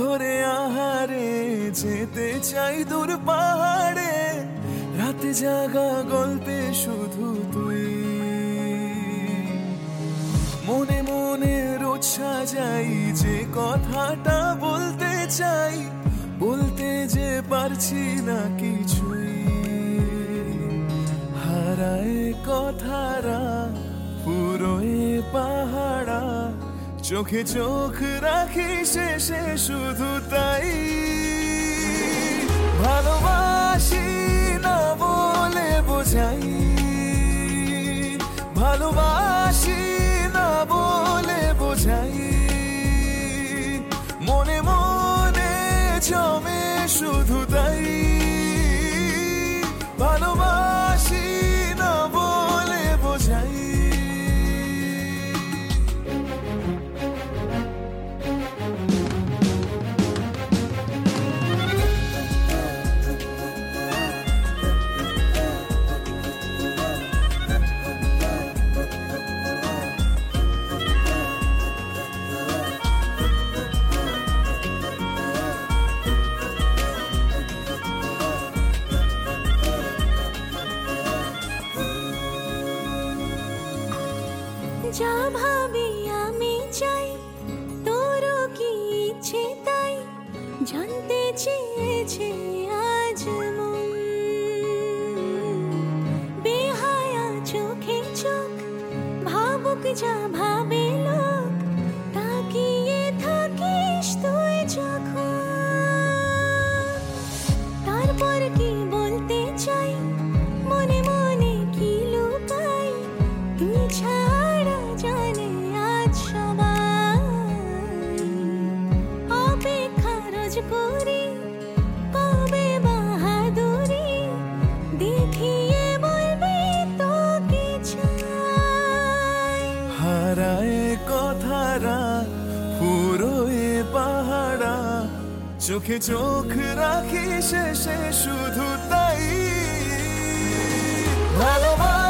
ধরে আহারে যেতে চাই দূর পাহাড়ে, রাতে জাগা গল্পে শুধু তুই। মনে মনে রোজ সাজাই যে কথাটা বলতে চাই, বলতে যে পারছি না কিছুই। হারায় কথারা পুরোয় পাহাড়া, চোখে চোখ রাখি শেষে শুধু তাই। ভালোবাসি না বলে বোঝাই, ভালোবাসি না বলে বোঝাই, মনে মনে জমে শুধু তাই। ভালোবাসি না বলে বোঝাই। যা ভাবি আমি চাই, তোরও কি ইচ্ছে তাই, জানতে চেয়েছে আজ মন। বেহায়া চোখে চোখ ভাবুক যা ভাবে লোক, তাকিয়ে থাকিস তুই যখন। তারপর কি বলতে চাই, মনে মনে কি লুকাই, তুই ছাড়া জানে আজ সবাই। অপেক্ষা রোজ করি কবে বাহাদুরি, দেখিয়ে বলবি তোকে চাই। হারায় কথারা পুরোয় পাহাড়া, চোখে চোখ রাখি শেষে শুধু তাই। ভালোবাসা